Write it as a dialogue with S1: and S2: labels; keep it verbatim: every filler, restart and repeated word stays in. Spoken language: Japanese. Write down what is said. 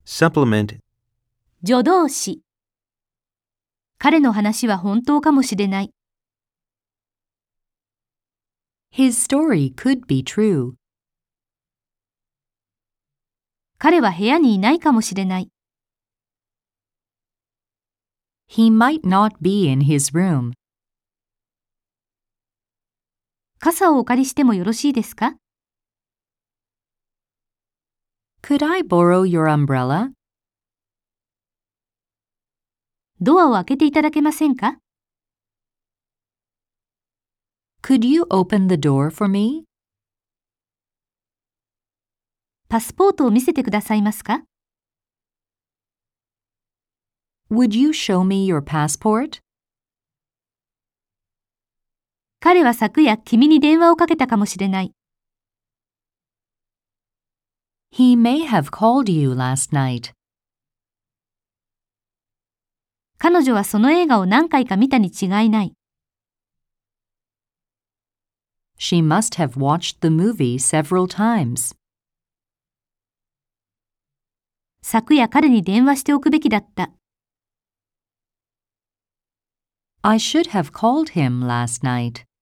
S1: Supplement.
S2: 助動詞。彼の話は本当かもしれない。
S3: His story could be true.
S2: 彼は部屋にいないかもしれない。
S3: He might not be in his room.
S2: 傘をお借りしてもよろしいですか？
S3: Could I borrow your umbrella?
S2: ドアを開けていただけませんか？
S3: Could you open the door for me?
S2: パスポートを見せてくださいますか？
S3: Would you show me your passport?
S2: 彼は昨夜君に電話をかけたかもしれない。
S3: He may have called you last night.
S2: 彼女はその映画を何回か見たに違いない。
S3: She must have watched the movie several times.
S2: 昨夜彼に電話しておくべきだった。
S3: I should have called him last night.